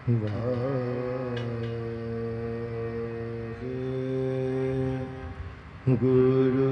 गुरु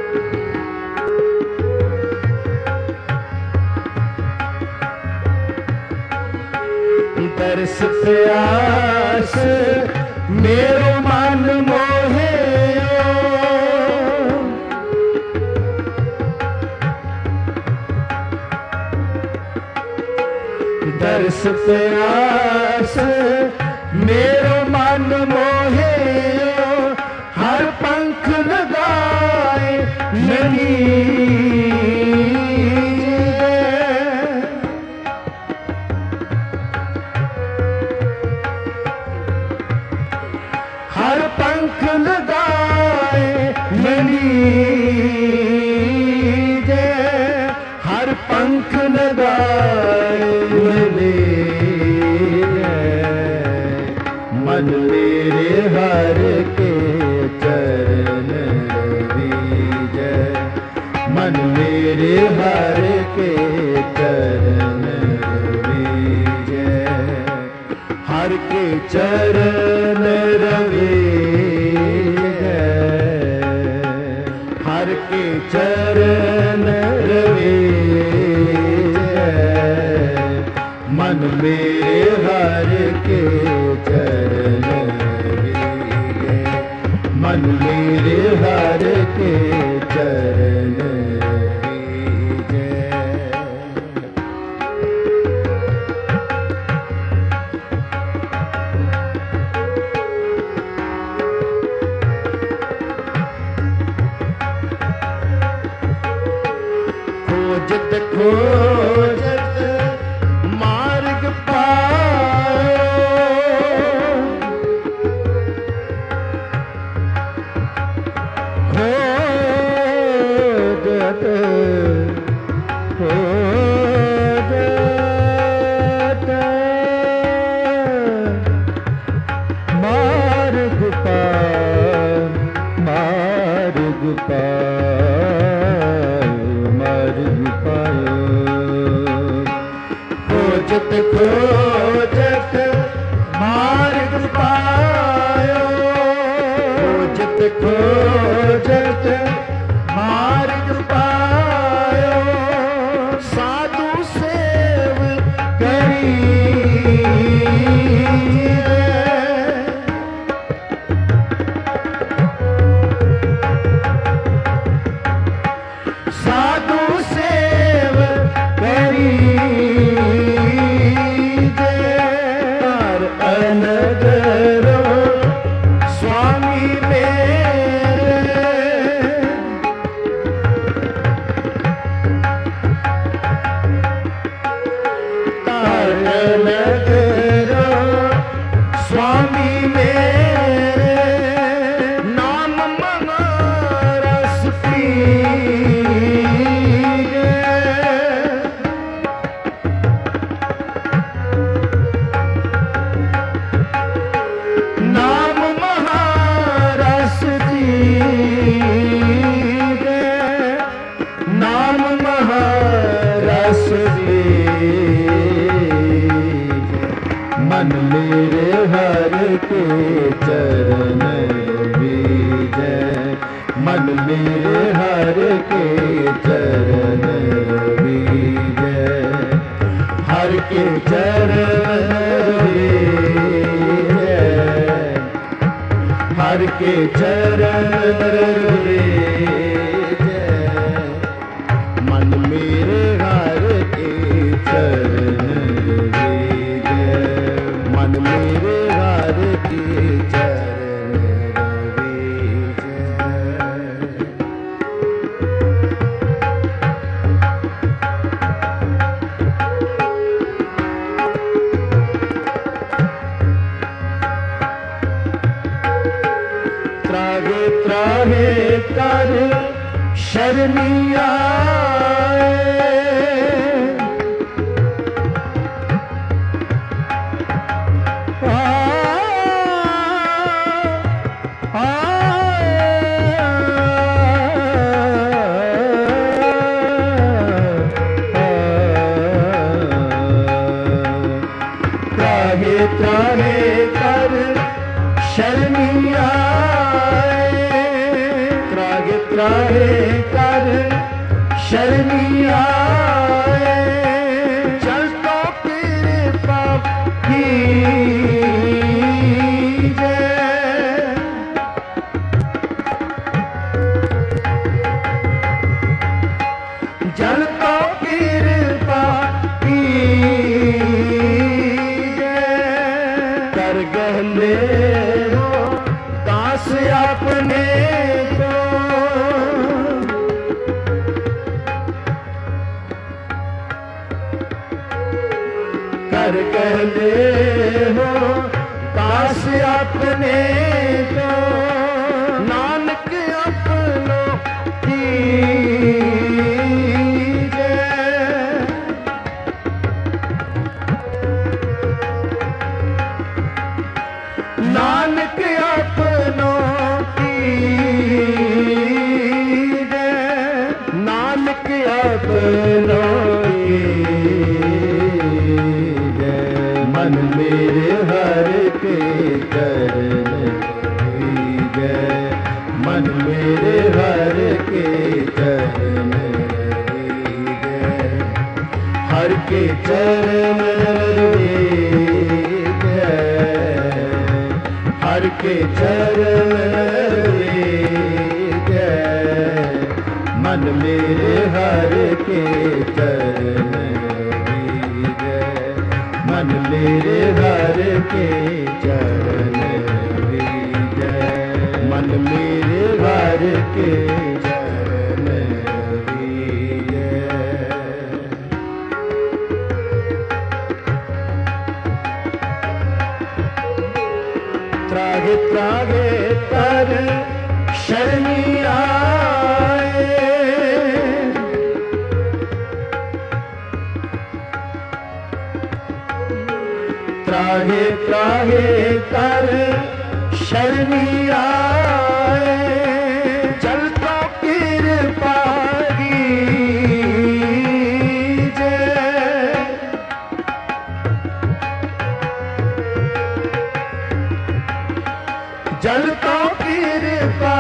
दर्श प्यास मेरो मन मोहे, दर्श प्यास मेरो मन मोहे, हर पंख लगाए ननी, हर पंख लगाए लीजे, हर पंख लगाए लीजे, मन मेरे हर के चरण रवीजे, मन मेरे हर के चरण रवीजे, हर के चरण रवीजे, हर के चरण रवीजे, मन मेरे हर के चरण रवीजे, मन मेरे हर के चरण रवीजे। खोजत खोजत मार्ग पायो, खोजत खोजत मार्ग पायो, मार्ग पायो, खोजत खोजत मार्ग पायो, खोजत खोजत मार्ग पायो, साधु सेव करी, साधु सेव करी, अनगरो स्वामी मेरे, अनगरो स्वामी मेरे, नाम मना रस पीजे, नाम महारस दीजे, नाम महारस दीजे, मन मेरे हर के चरण बीजे, मन मेरे हर के चरण बीजे, हर के चरण बीजे, हर के चरण बीजे, मन मेरे हर के चरण बीजे, मन मेरे हर के चरण बीजे। त्राहे त्राहे कर शरणी आए, त्राहे त्राहे कर शरणी आए, त्राहे त्राहे कर शरणी आए, चल तो कृपा कीजे, जल तो कृपा कीजे, कर गहले हो दास अपने को, कर गहले हो दास अपने को, नानक अपनो कीजे, नानक अपनो कीजे, नानक अपनो कीजे, मन मेरे हर के चरण कीजे, मन मेरे हर के चरण कीजे, हर के चरण कीजे, हर के चरण कीजे, मन मेरे हर के चरण कीजे, मन मेरे हर के चरण कीजे, मन मेरे हर के चरण कीजे। त्रागे त्रागे तर शरणी आए, त्रागे त्रागे तर शरणी आए, चल तो कृपा कीजे, जल तो कृपा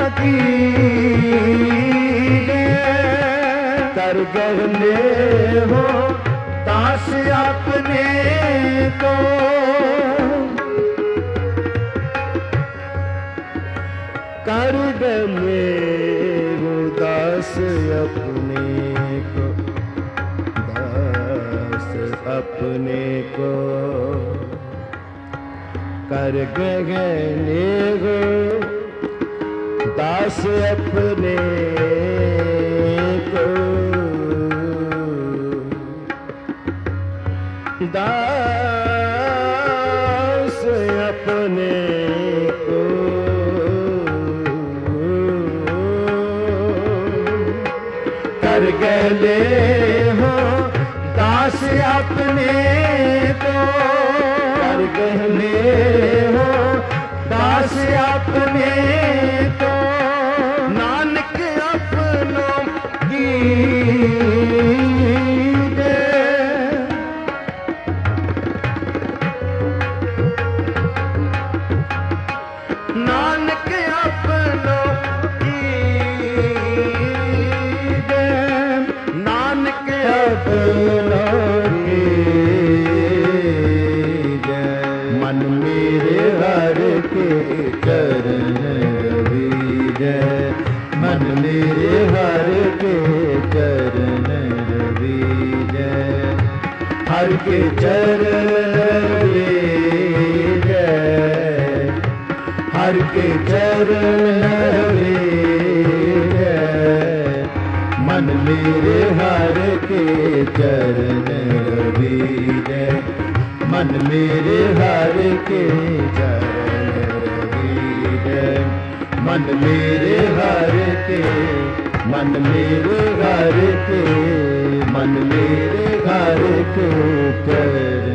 कीजे, कर गहले हो दास अपने को, कर गहले हो दास अपने को, दास अपने को, कर गहले हो दास अपने को, दास अपने को, कर गहले हो दास अपने को, कर गहले हो दास अपने को, नानक अपनो कीजे, नानक अपनो कीजे, नानक अपनो कीजे, मन मेरे हर के चरण कीजे, मन मेरे हर के चरण कीजे, हर के चरण कीजे, हर के चरण कीजे, मन मेरे हर के चरण कीजे, मन मेरे हर के चरण कीजे, मन मेरे हर के, मन मेरे हर के, मन मेरे हर के चरण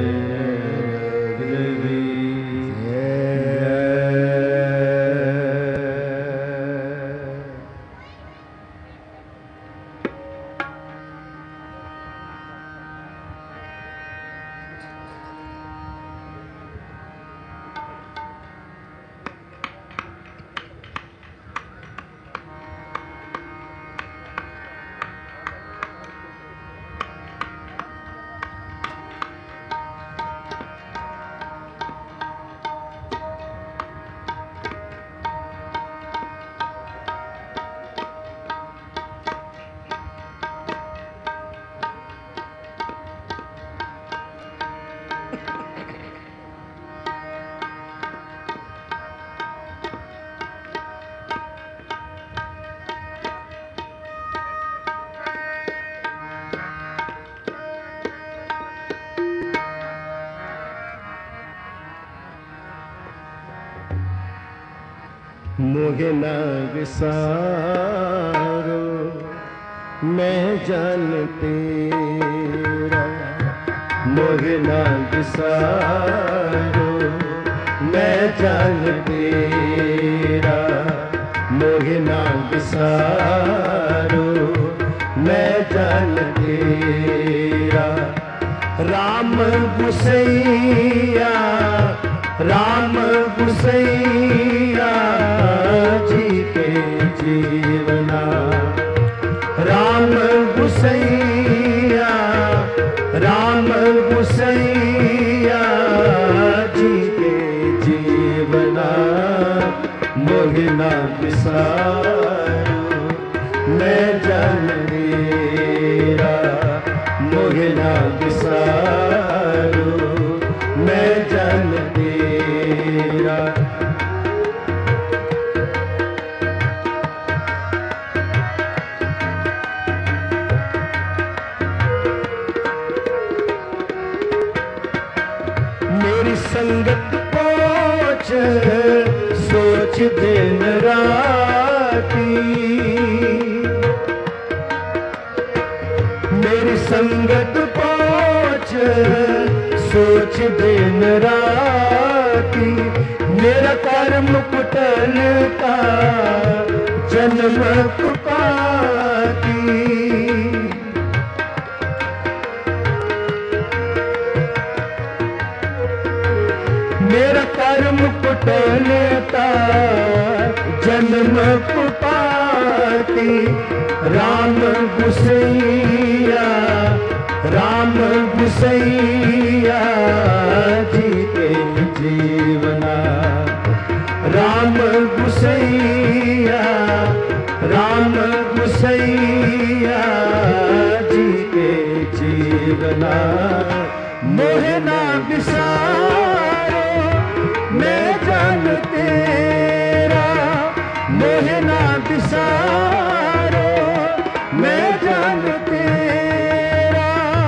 मोहे न विसारो मैं जान तेरा, मोहे न विसारो मैं जान तेरा, मोहे न विसारो मैं जान तेरा। राम गुसैया, राम गुसैया जी के जीवना, राम गुसैया, राम गुसैया जी के जीवना। मोहे न विसारो मैं जान तेरा, मोहे न विसारो मैं जान तेरा। मेरी संगत पहुँच सोच दिन राती, मेरी संगत पहुँच सोच दिन राती। मेरा कर्म कुटल का जन्म कुपाती, मेरा कर्म कुटलता जन्म कुपाती। राम गुसैया, राम गुसैया जी के जीवना, राम गुसैया, राम गुसैया जी के जीवना। मोहे न विसारो मैं जान तेरा, मोहे न विसारो मैं जान तेरा।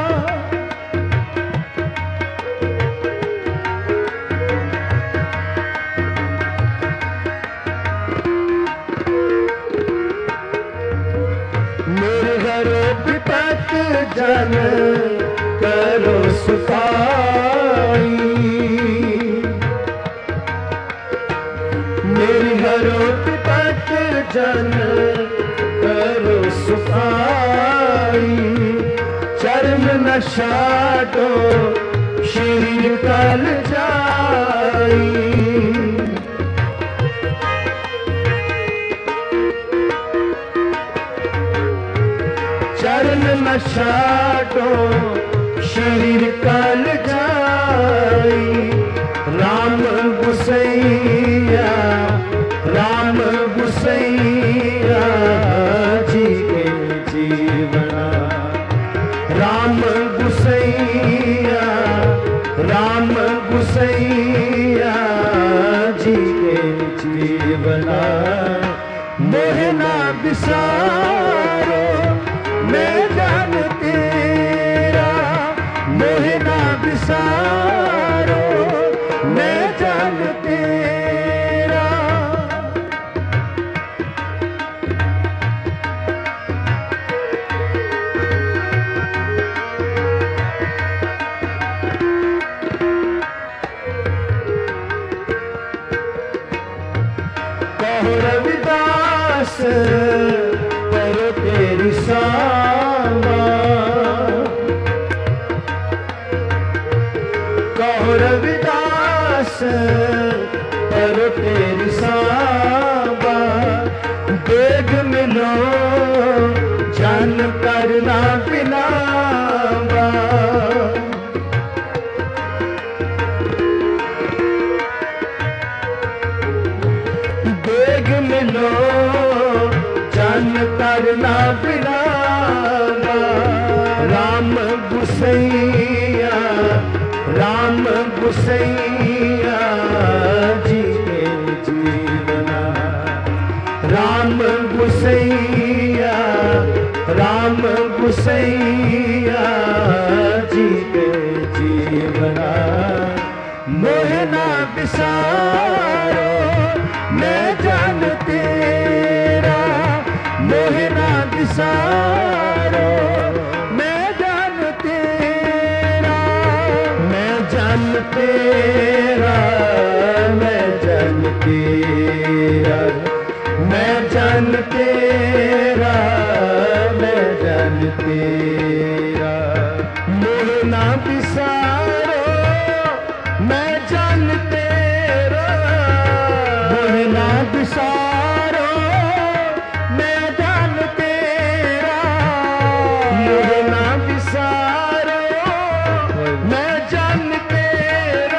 मेरे घर विपत जन करो सुखाई, मेरी हरो विपत जन करो सुखाई। चर्म न छाटो शरीर कल जाई, चरण न छाटो शरीर कल जाई। राम गुसैया, राम गुसैया जी के जीवना, राम गुसैया, राम गुसैया जी के जीवना। मोहे न विसारो मैं जान तेरा, मोहे न विसारो मैं जान तेरा। कहो रविदास करो तेरी सामा, कहो रविदास करो तेरी सामा। बेग मिलो जान करना बिलावा, बेग मिलो जान करना बिलावा। राम गुसैया, राम गुसैया जी के जीवना, राम गुसैया, राम गुसैया जी के जीवना। मोहे न विसारो मैं जान बिसारो मैं जान तेरा, मैं जान तेरा, मैं जान तेरा, मैं जान तेरा, मैं जान तेरा। मोह ना बिसारो मैं जान तेरा, मोह ना बिसारो मैं जान तेरा, मोह ना बिसारो मैं जान तेरा,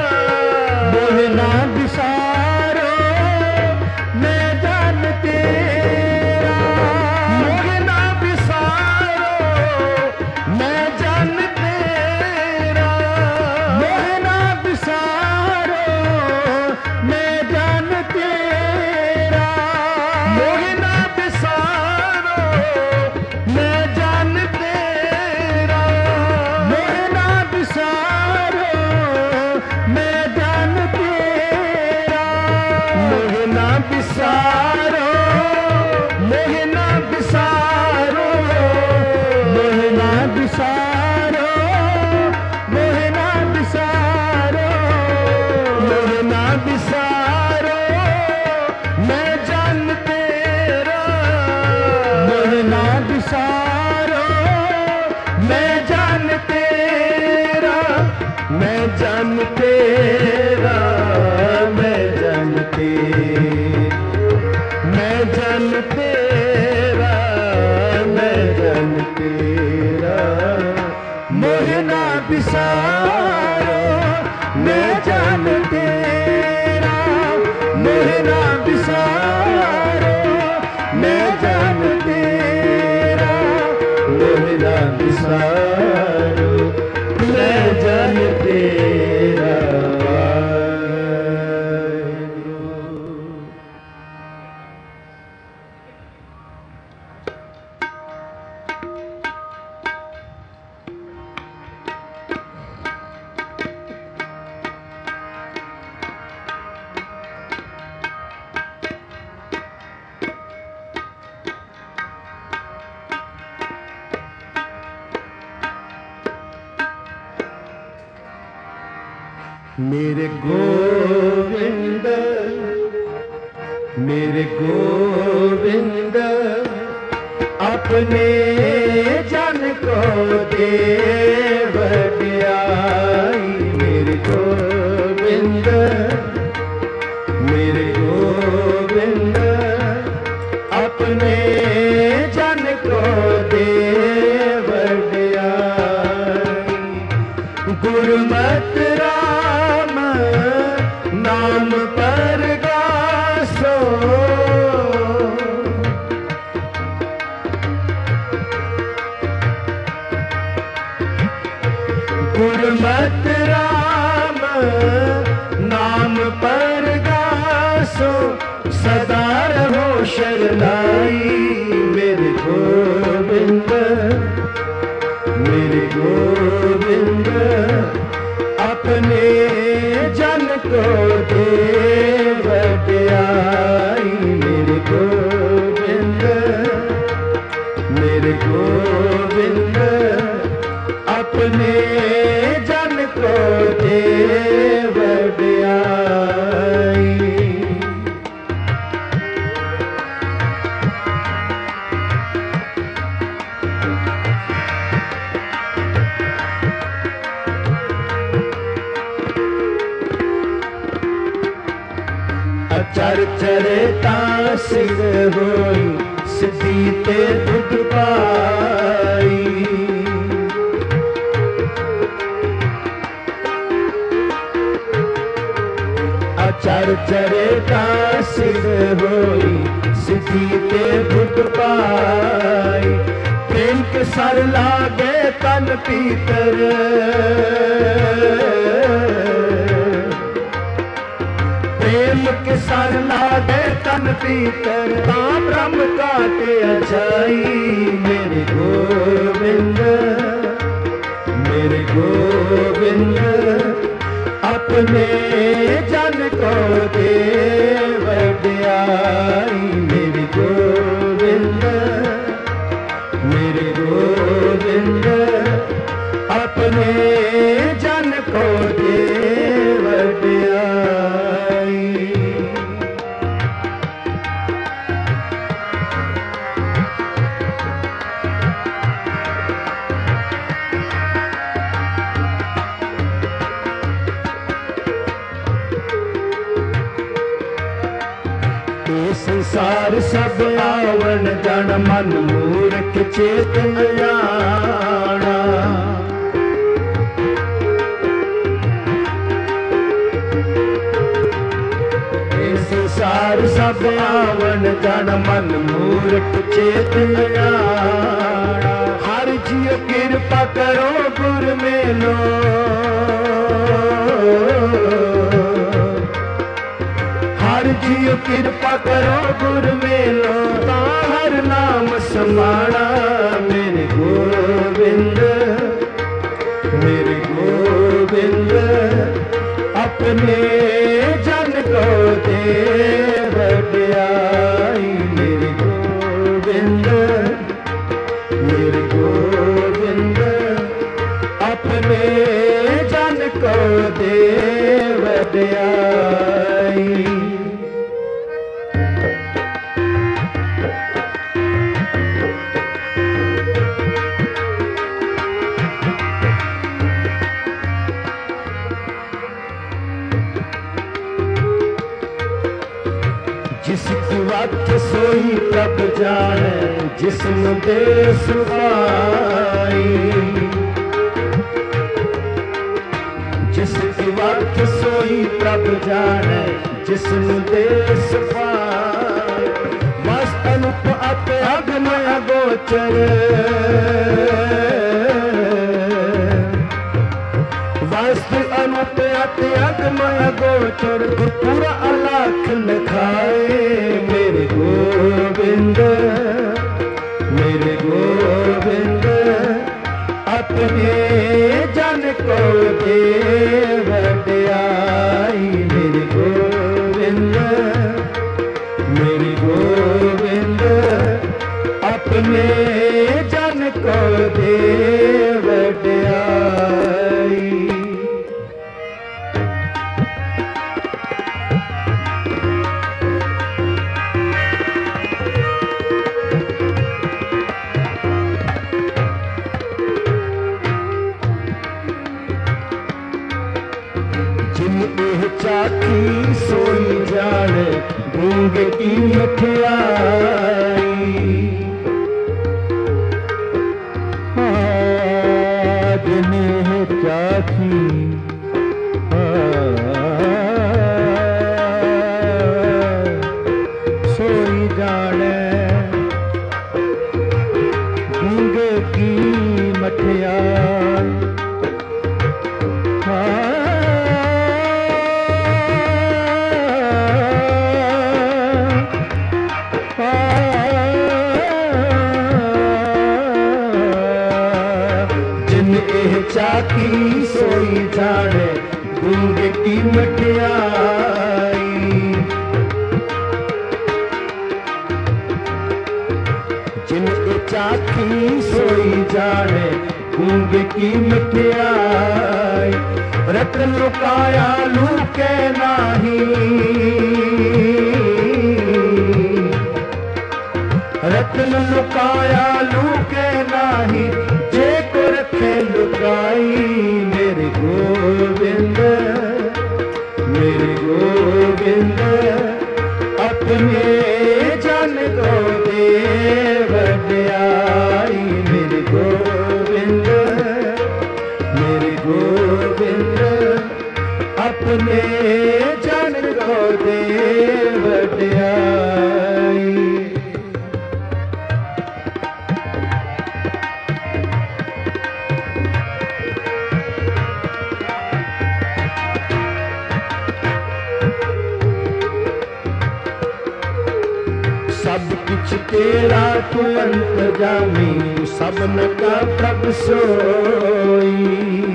मोह ना बिसारो मैं जान तेरा, मोह ना बिसारो मैं जान तेरा, मोह ना बिसारो मैं जान तेरा, मोह ना बिसारो मैं जान तेरा, मोह ना बिसारो मैं जान तेरा, मोह ना बिसारो, मोह ना बिसारो, मोह ना बिसारो, मोह ना बिसारो, मोह ना बिसारो मैं जान तेरा, मोह ना बिसारो मैं जान तेरा, मैं जान तेरा, मैं जान तेरा, मैं जान तेरा, मैं जान तेरा। मोह ना बिसारो मैं जान तेरा, मोह ना बिसारो मैं जान तेरा, मोह ना बिसारो मैं जान तेरा। मेरे गोविंद, मेरे गोविंद अपने जन को दे बड़ाई, मेरे गोविंद, मेरे गोविंद अपने जन को दे बड़ाई। गुरुमत राम नाम पर गासो, गुरुमत राम नाम पर गासो, सदा रहो शरणाई। मेरे गोविंद, मेरे गोविंद अपने जन को दे बड़ाई। मेरे गोविंद, मेरे गोविंद अपने जन को दे बड़ाई। अचर चरे तासिर होई, सिद्धि ते दुख पाई। अचर चरे तासिर होई, सिद्धि ते दुख पाई। प्रेम के सर लागे तन पीतर, प्रेम के सर लागे तन पीतर, ब्रह्म काटे अच्छाई। मेरे गोविंद, मेरे गोविंद अपने जन को दे बड़ाई। मेरे गोविंद, अपने जन को दे वड्याई। संसार सब आवण जन मन मूर्ख चेत अजाना। संसार सब आवण जन मन मूर्ख चेत अजाना। हर जियो कृपा करो गुर मेलो, हर जियो कृपा करो गुर मेलो। हर नाम समाना मेरे गोविंद, मेरे गोविंद अपने जन को दे वड्याई। मेरे गोविंद, मेरे गोविंद अपने जन को दे वड्याई। जिसकी वक्त सोई प्रभ जाने, जिस्म दे सुभाई। जिसकी वक्त सोई प्रभ जाने, जिस्म दे सुभाई। मस्त अनुप अत अगमय गोचर, वस्तु अनुप अत अगमय गोचर। पूरा अलख लिखाए मेरे गोविंद, मेरे गोविंद अपने जन को दे वड्याई। मेरे गोविंद, मेरे गोविंद अपने जन को दे वड्याई। चाखी सोई जाने गूंगे की मठियाई। जिन्हें चाखी सोई जाने गूंगे की मठियाई। चाकी सोई जाने गूंगे की मठियाई। जिनके चाकी सोई जाने गूंगे की मठियाई। रत्न लुकाया लूके नाही, रत्न लुकाया लूके नाही। जे को रखे लुकाई मेरे गोविंद, मेरे गोविंद अपने जन को दे वड्याई। मेरे गोविंद, मेरे गोविंद अपने जन को दे वड्याई। सब कुछ तेरा तू अंतर्यामी, सबन का प्रभु सोई।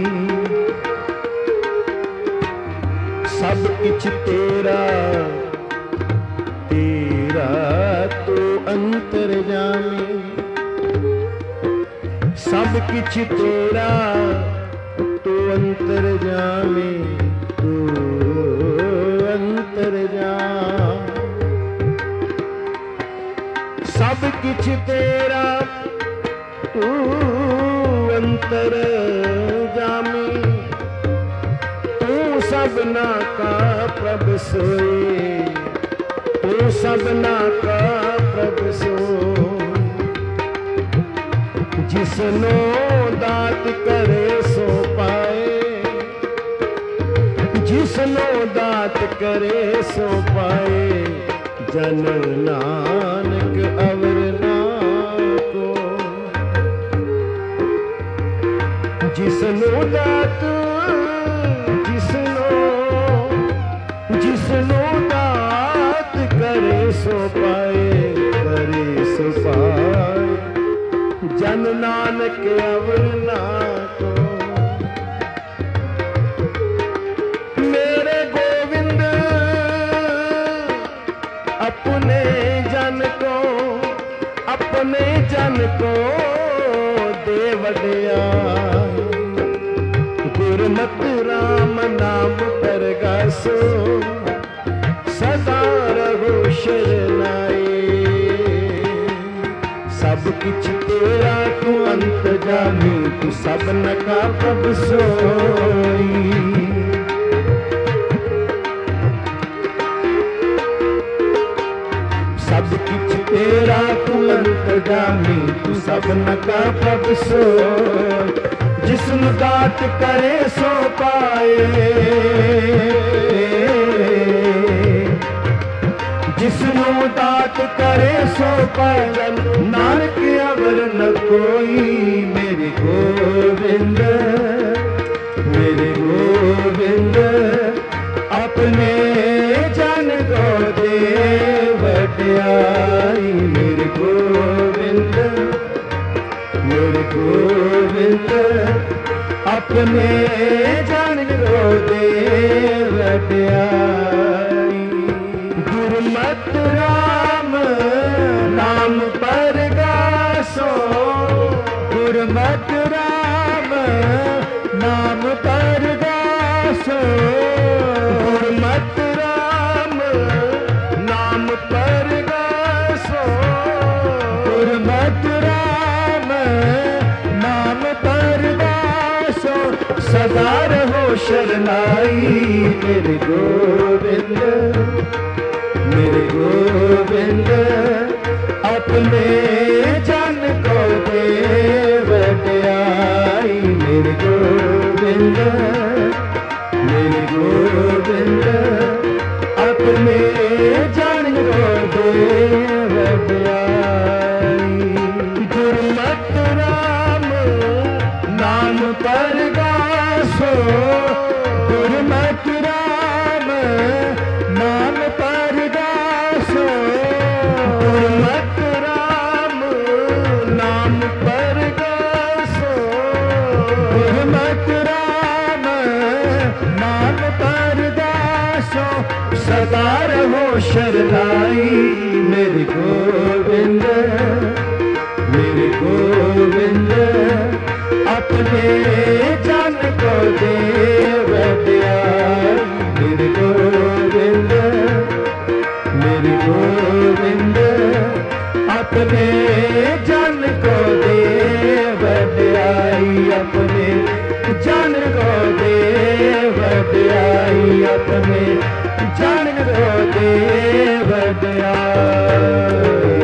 सब कुछ तेरा, तेरा तू अंतर्यामी। सब कुछ तेरा, अंतर्यामी तू अंतर्यामी। सब किछ तेरा तू अंतर्यामी। तू सबना का प्रभ सोई, तू सबना का प्रभ सोई। जिसनो दात करे सो पाए, जिसनो दात करे सो पाए। जन नानक अवर ना को। जिसनो दात, जिसनो दात करे सो पाए, करे सो पाए। जन नानक अवर ना को। मेरे गोविंद अपने जन को, अपने जन को दे वडियाई। गुरमति राम नाम परगासो, सदा रहो शरनाई। सब किछ तेरा तू अंतर्यामी, तू सबन का प्रभ सोई। सब किछ तेरा तू अंतर्यामी, तू सबन का प्रभ सोई। जिसनु दात करे सो पाए, जिसनु दात करे सो पाए। नानक अवर न कोई। मेरे गोविंद, मेरे गोविंद अपने जन को दे वडियाई। मेरे गोविंद, मेरे गोविंद अपने जन को दे वडियाई। गुरमति राम नाम परगासो, गुरमति राम नाम परगासो। गुरमति राम नाम परगासो, गुरमति राम नाम परगासो। सदा रहो शरनाई। मेरे गोविंद, मेरे गोविंद अपने जन को दे वडियाई। मेरे गोविंद, मेरे गोविंद अपने जन को दे वडियाई। गुरमति राम नाम परगासो, गुरमति राम नाम परगासो। गुरमति राम नाम परगासो, गुरमति राम नाम परगासो। सदा रहो शरनाई। मेरे गोविंद, मेरे गोविंद अपने जन को दे वडियाई। मेरे गोविंद, मेरे गोविंद अपने जन को दे वडियाई। अपने जन को दे वडियाई। अपने जन को दे वडियाई।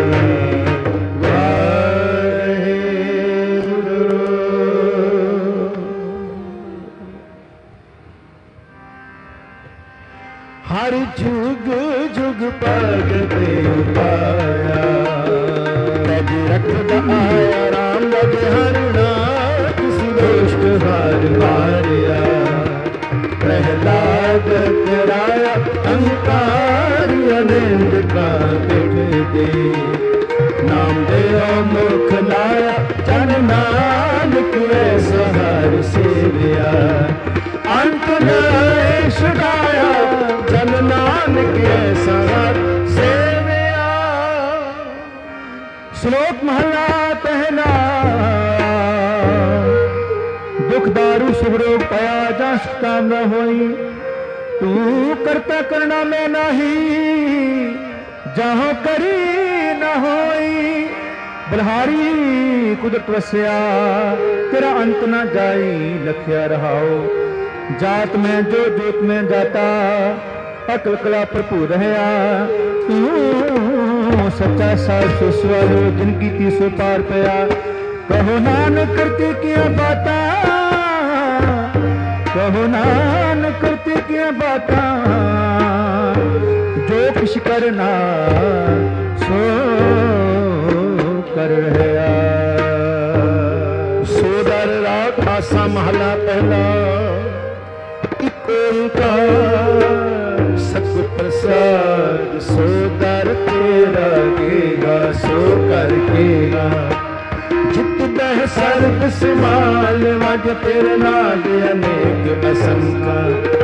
हर जुग जुग पग पे पाया, तज रखद आया राम लग हरना। किसी दुष्ट हार मारिया, प्रहलाद कराया अहंकार अनिंद का पिट दे। नाम दे मुख लाया जन नानक ऐसा हर सेविया। अंत नरेश गाया जन नानक ऐसा हर सेविया। श्लोक महला पहला। दुख दारू सुगरो पया जस काम न होई तू करता करना में नहीं जहाँ करी न होई बलहारी कुदरत वसया तेरा अंत न जाई लखिया रहाओ जात में जो जोत में जाता अकल कला भरपूर रहा तू सच्चा सास स्वर जिनकी तीसो पार पया कहो नानक करते क्या बाता कहो नानक करते क्या बाता जो कुछ करना सो कर रहा सोदर राग आसा महला पहला एक ओंकार सतगुर प्रसाद सोदर तेरा गेगा सो करकेगा जित बह सर्ग सिमाल वज तेरे नाल अनेक असंका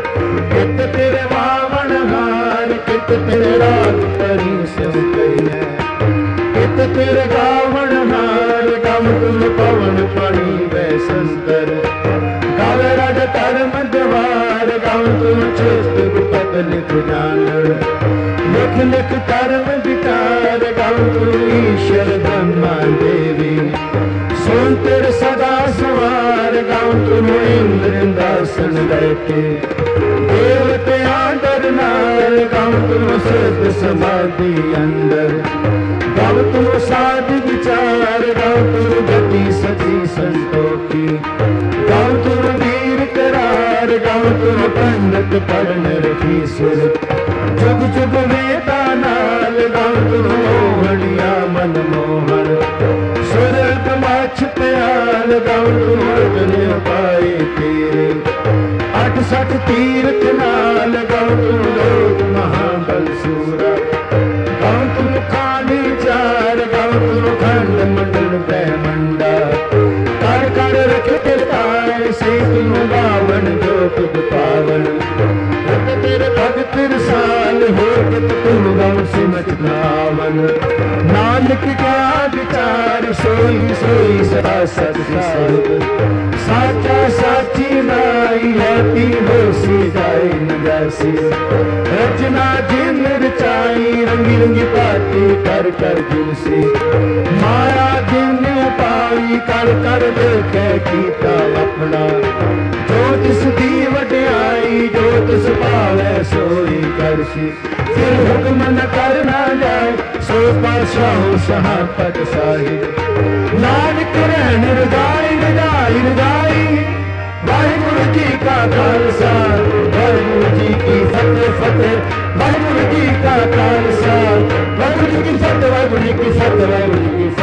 कित तेरे वावण हार कित तेरे राग परी सिम कही है कित तेरे गावण हार गम तुम पवन पानी वे संतर गावे राज धर्म द्वार गम तुम चित गुपत लिख जानन लिख लिख धर्म विचार गम तुम ईश्वर ब्रह्मा देवी सुन तेरे सदा सवार गम तुम इंद्र दासन बैठे देवते आदर नाल गम तुम सिद्ध समाधि अंदर गम तुम साध विचार गम तुम गति सती संतोखी गम तुम वीर करार गम तुम पंडित पढ़न रखी सुर जुग जुग वेदा नाल गम तुम मोहनिया मन मोहन सुरत माछ प्याल गम तुम अर्जन पाए तेरे अठ सठ तीर्थ नाल गम तुम लोक महाबल सूरा गम तुम खानी चार गम तुम खंड मंडल ब्रह्मंडा कर कर रखे ताए से तुम बावन जो तुम पावन तेरे भगत रसाल हो तुम गम सिमट भावन नानक क्या विचार सोई सोई सदा सत साहिब साचा साची नाई होती होसी जाई न जैसी रचना जिन रचाई रंगी रंगी पाती कर कर जुलसी माया जिन पाई कर कर देखे कीता अपना जो तिस दी वड्याई जो तिस पावे सोई करसी फिर हुक्म न करना जाए सो पातशाह सहापत साहिब नानक रहन रजाई रजाई रजाई वाहिगुरु जी का खालसा वाहिगुरु जी की फतेह फतेह वाहिगुरु जी का खालसा वाहिगुरु जी की फतेह वाहिगुरु जी की फतेह वाहिगुरु जी की